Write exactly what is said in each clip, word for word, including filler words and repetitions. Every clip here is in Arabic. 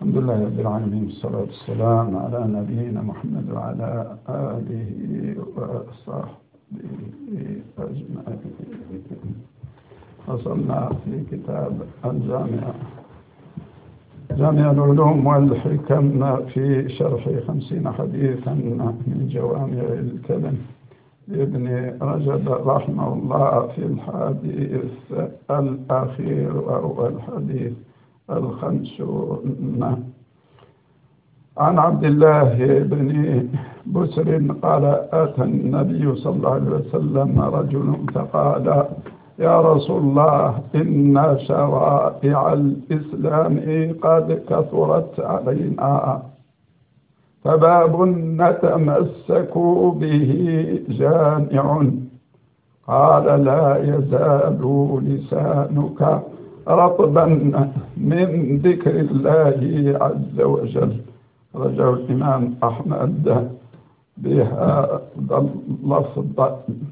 الحمد لله رب العالمين، والصلاة والسلام على نبينا محمد وعلى آله وصحبه أجمعين. وصلنا في كتاب الجامع جامع العلوم والحكم في شرح خمسين حديثا من جوامع الكلم لابن رجب رحمه الله في الحديث الأخير وهو الحديث الخمسون. عن عبد الله بن بسر قال: أتى النبي صلى الله عليه وسلم رجل فقال: يا رسول الله، إن شرائع الإسلام قد كثرت علينا، فباب نتمسك به جامع. قال: لا يزال لسانك رطبا من ذكر الله عز وجل. رجع الإمام أحمد بهذا اللفظ.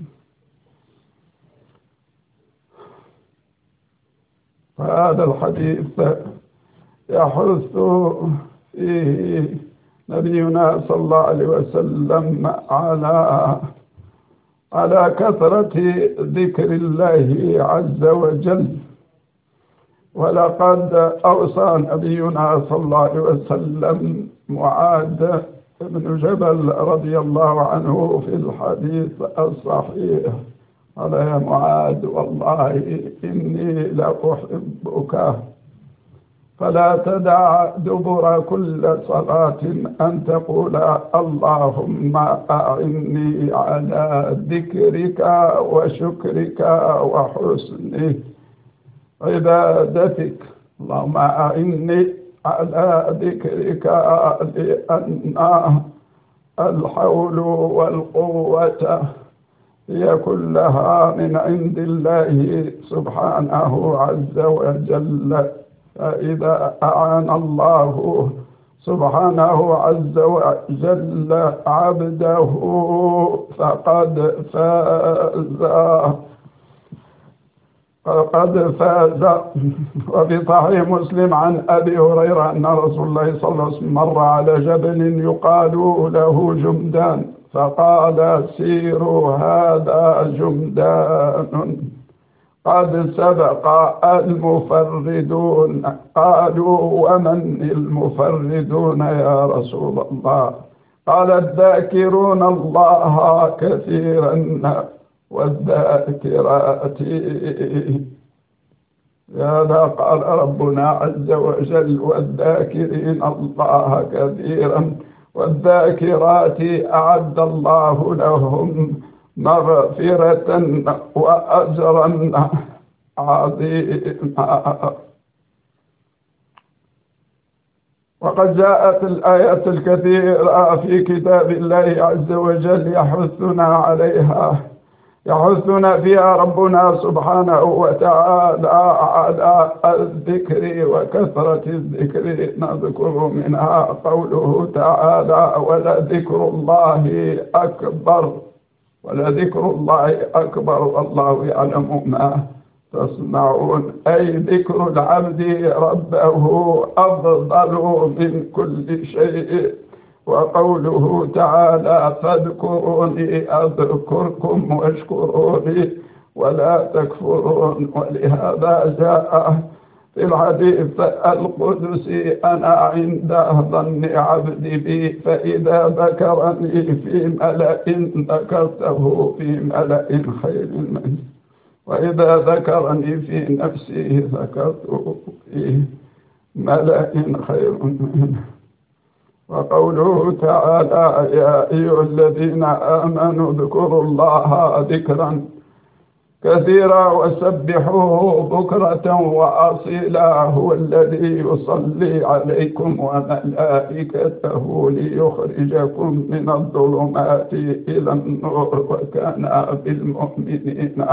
فهذا الحديث يحث فيه نبينا صلى الله عليه وسلم على على كثرة ذكر الله عز وجل. ولقد أوصى نبينا صلى الله عليه وسلم معاذ بن جبل رضي الله عنه في الحديث الصحيح، قال: يا معاذ، والله إني لأحبك، فلا تدع دبر كل صلاة أن تقول: اللهم أعني على ذكرك وشكرك وحسن عبادتك. اللهم أعني على ذكرك، لأن الحول والقوة هي كلها من عند الله سبحانه عز وجل. فإذا أعان الله سبحانه عز وجل عبده فقد فاز فقد فاز. وفي صحيح مسلم عن أبي هريرة أن رسول الله صلى الله عليه وسلم مر على جبل يقال له جمدان، فقال: سيروا، هذا جمدان قد سبق المفردون. قالوا: ومن المفردون يا رسول الله؟ قال: الذاكرون الله كثيرا والذاكرات. هذا قال ربنا عز وجل: والذاكرين الله كثيرا والذاكرات أعد الله لهم مغفرة وأجرا عظيما. وقد جاءت الآيات الكثيرة في كتاب الله عز وجل يحثنا عليها، يحثنا فيها ربنا سبحانه وتعالى على الذكر وكثرة الذكر. نذكر منها قوله تعالى: ولذكر الله أكبر، ولذكر الله أكبر والله يعلم ما تصنعون. أي ذكر العبد ربه أفضل من كل شيء. وقوله تعالى: فاذكروني أذكركم واشكروني ولا تكفرون. ولهذا جاء في الحديث القدسي: أنا عند ظن عبدي بي، فإذا ذكرني في ملأ ذكرته في ملأ خير منه، وإذا ذكرني في نفسي ذكرته في ملأ خير منه. وقوله تعالى: يا أيها الذين آمنوا اذكروا الله ذكرا كثيرا وسبحوه بكرة وأصيلا، هو الذي يصلي عليكم وملائكته ليخرجكم من الظلمات إلى النور، وكان بالمؤمنين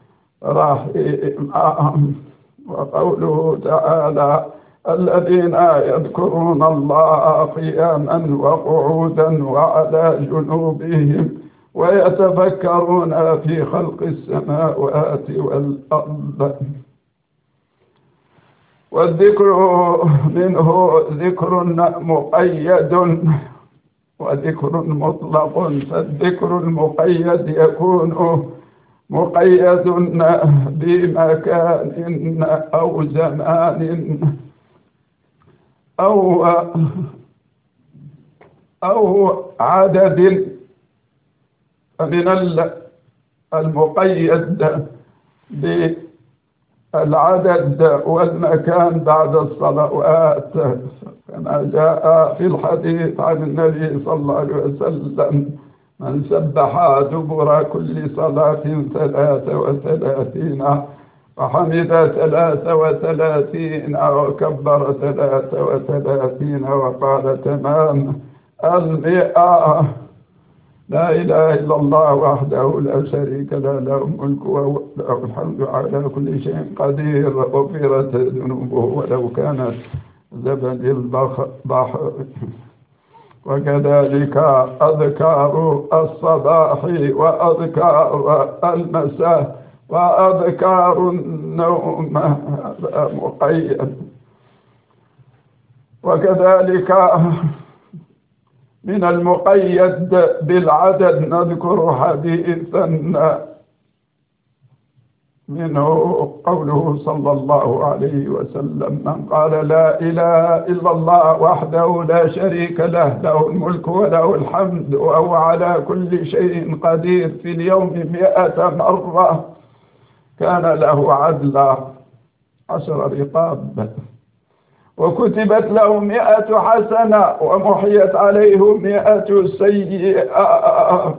رحيما. وقوله تعالى: الذين يذكرون الله قياما وقعودا وعلى جنوبهم ويتفكرون في خلق السماوات والأرض. والذكر منه ذكر مقيد وذكر مطلق، فالذكر المقيد يكون مقيد بمكان أو زمان أو أو عدد. فمن المقيد بالعدد والمكان بعد الصلوات، كما جاء في الحديث عن النبي صلى الله عليه وسلم: من سبح دبر كل صلاة ثلاث وثلاثين وحمد ثلاث وثلاثين وكبر ثلاث وثلاثين وقال تمام المئة: لا إله إلا الله وحده لا شريك له، له الملك وله الحمد على كل شيء قدير، غفرت ذنوبه ولو كانت زبد البحر. وكذلك أذكار الصباح وأذكار المساء وأذكار النوم، هذا مقيد. وكذلك من المقيد بالعدد نذكر حديثا منه قوله صلى الله عليه وسلم: من قال لا إله إلا الله وحده لا شريك له، له الملك وله الحمد وهو على كل شيء قدير، في اليوم مئة مرة كان له عدل عشر رقاب، وكتبت له مئة حسنة ومحيت عليه مئة سيئة،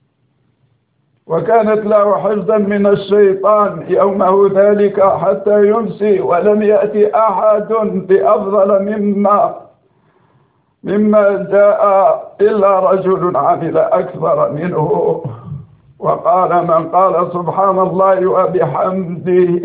وكانت له حفظا من الشيطان يومه ذلك حتى يمسي، ولم يأتي أحد بأفضل مما مما جاء إلا رجل عمل أكثر منه. وقال من قال سبحان الله وبحمده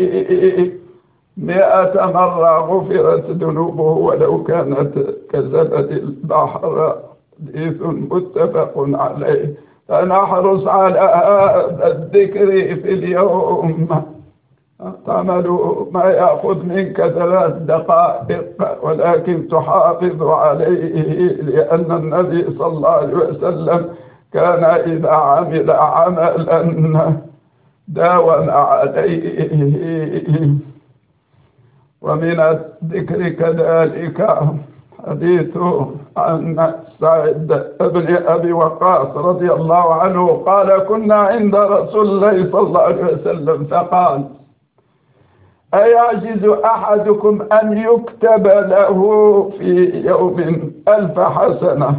مئة مرة غفرت ذنوبه ولو كانت كزبد البحر. حديث متفق عليه. فنحرص على هذا الذكر في اليوم. تعمل ما يأخذ منك ثلاث دقائق ولكن تحافظ عليه، لأن النبي صلى الله عليه وسلم كان إذا عمل عملا داوم عليه. ومن الذكر كذلك حديث عن سعد بن أبي وقاص رضي الله عنه قال: كنا عند رسول الله صلى الله عليه وسلم فقال: أيعجز أحدكم أن يكتب له في يوم ألف حسنة؟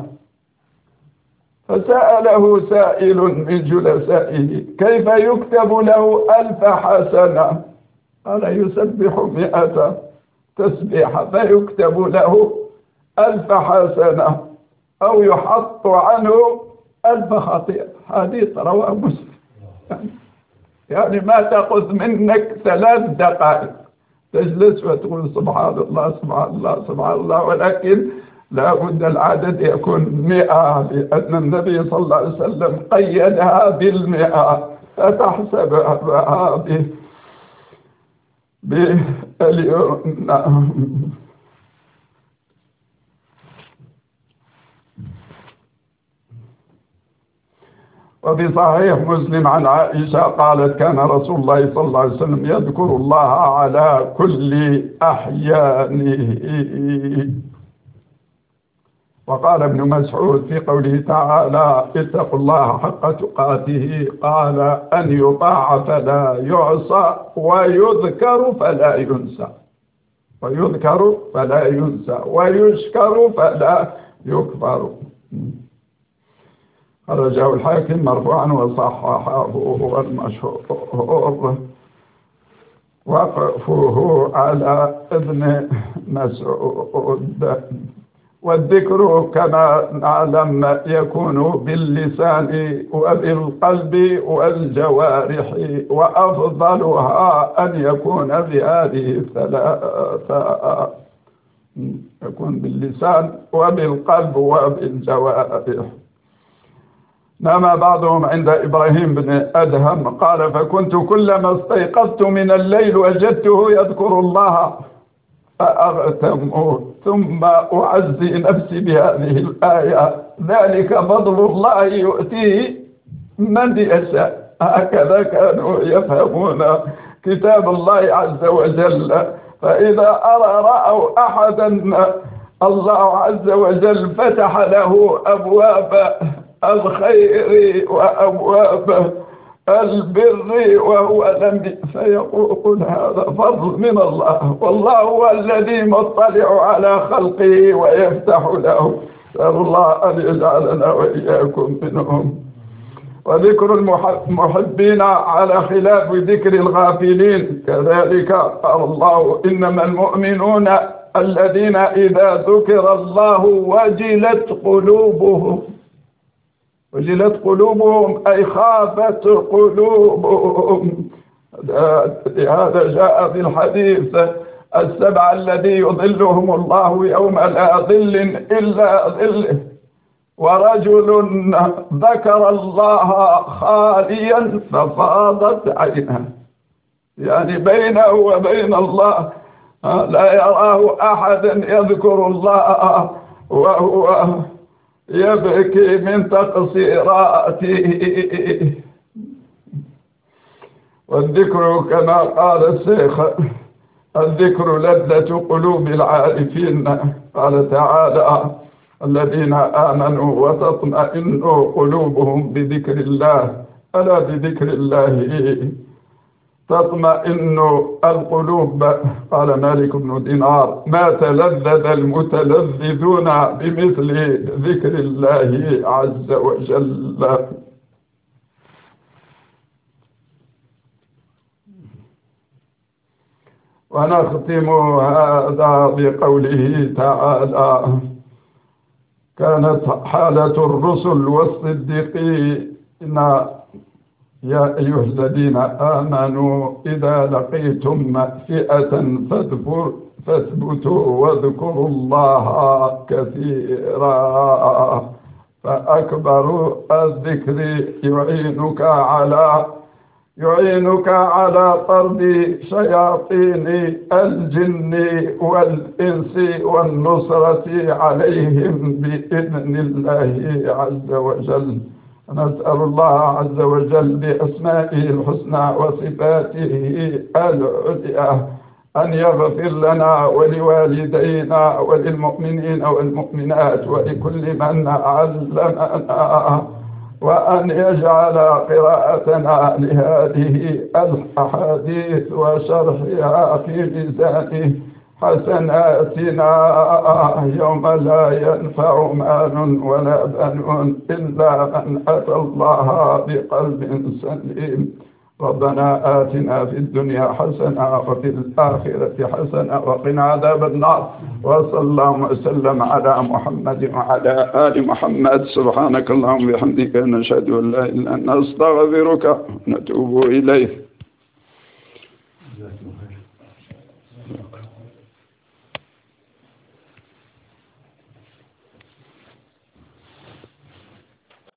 فسأله سائل من جلسائه: كيف يكتب له ألف حسنة؟ قال: يسبح مئة تسبيحة فيكتب له ألف حسنة أو يحط عنه ألف خطيئة. حديث رواه مسلم. يعني ما تأخذ منك ثلاث دقائق، تجلس وتقول سبحان الله سبحان الله سبحان الله، ولكن لا بد العدد يكون مئة، لأن النبي صلى الله عليه وسلم قيدها بالمئة، فتحسبها باليوم. وفي صحيح مسلم عن عائشة قالت: كان رسول الله صلى الله عليه وسلم يذكر الله على كل أحيانه. وقال ابن مسعود في قوله تعالى: اتقوا الله حق تقاته، قال: أن يطاع فلا يعصى ويذكر فلا ينسى، ويذكر فلا ينسى ويشكر فلا يكفر. خرجه الحاكم مرفوعا وصححه المشهور. وقفه على ابن مسعود. والذكر كما نعلم يكون باللسان وبالقلب والجوارح، وأفضلها أن يكون بهذه الثلاثة، يكون باللسان وبالقلب وبالجوارح. نام بعضهم عند إبراهيم بن أدهم قال: فكنت كلما استيقظت من الليل وجدته يذكر الله، فأغتم ثم أعزي نفسي بهذه الآية: ذلك فضل الله يؤتيه من يشاء. هكذا كانوا يفهمون كتاب الله عز وجل. فإذا أرى رأوا أحدا الله عز وجل فتح له أبواب الخير وأبواب البر وهو لم فيقول هذا فضل من الله، والله هو الذي مطلع على خلقه ويفتح له. نسأل الله أن يجعلنا وإياكم منهم. وذكر المحبين على خلاف ذكر الغافلين. كذلك قال الله: إنما المؤمنون الذين إذا ذكر الله وجلت قلوبهم. وجلت قلوبهم أي خافت قلوبهم. لهذا جاء في الحديث: السبع الذي يظلهم الله يوم لا ظل إلا ظله، ورجل ذكر الله خاليا ففاضت عينه. يعني بينه وبين الله لا يراه أحدا يذكر الله وهو يبكي من تقصيراته. والذكر كما قال الشيخ: الذكر لذة قلوب العارفين. قال تعالى: الذين آمنوا وتطمئن قلوبهم بذكر الله. ألا بذكر الله تطمئن القلوب. قال مالك بن دينار: ما تلذذ المتلذذون بمثل ذكر الله عز وجل. ونختم هذا بقوله تعالى: كانت حالة الرسل والصديقين يا أيها الذين آمنوا إذا لقيتم فئة فاثبتوا واذكروا الله كثيرا. فأكبر الذكر يعينك على يعينك على طرد شياطين الجن والإنس والنصرة عليهم بإذن الله عز وجل. نسأل الله عز وجل بأسمائه الحسنى وصفاته العليا أن يغفر لنا ولوالدينا وللمؤمنين والمؤمنات ولكل من علمنا، وأن يجعل قراءتنا لهذه الأحاديث وشرحها في ميزان حسناتنا يوم لا ينفع مال ولا بنون إلا من أتى الله بقلب سليم. ربنا آتنا في الدنيا حسنة وفي الآخرة حسنة وقنا عذاب النار. وصلى الله وسلم على محمد وعلى آل محمد. سبحانك اللهم وبحمدك نشهد أن لا إله إلا أنت نستغفرك ونتوب إليك.